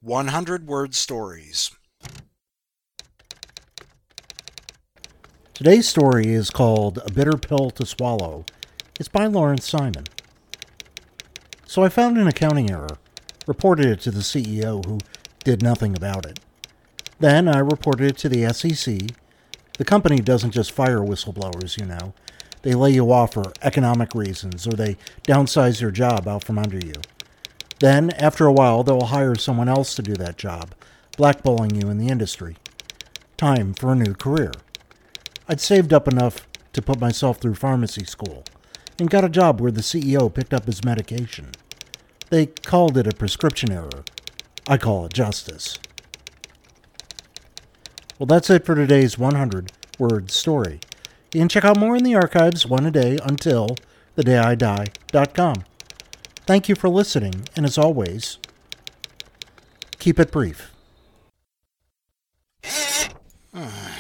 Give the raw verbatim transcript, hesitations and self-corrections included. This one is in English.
one hundred Word Stories. Today's story is called A Bitter Pill to Swallow. It's by Lawrence Simon. So I found an accounting error, reported it to the C E O, who did nothing about it. Then I reported it to the S E C. The company doesn't just fire whistleblowers, you know. They lay you off for economic reasons, or they downsize your job out from under you. Then, after a while, they'll hire someone else to do that job, blackballing you in the industry. Time for a new career. I'd saved up enough to put myself through pharmacy school, and got a job where the C E O picked up his medication. They called it a prescription error. I call it justice. Well, that's it for today's one hundred Word Story. You can check out more in the archives, one a day, until the day I die dot com. Thank you for listening, and as always, keep it brief.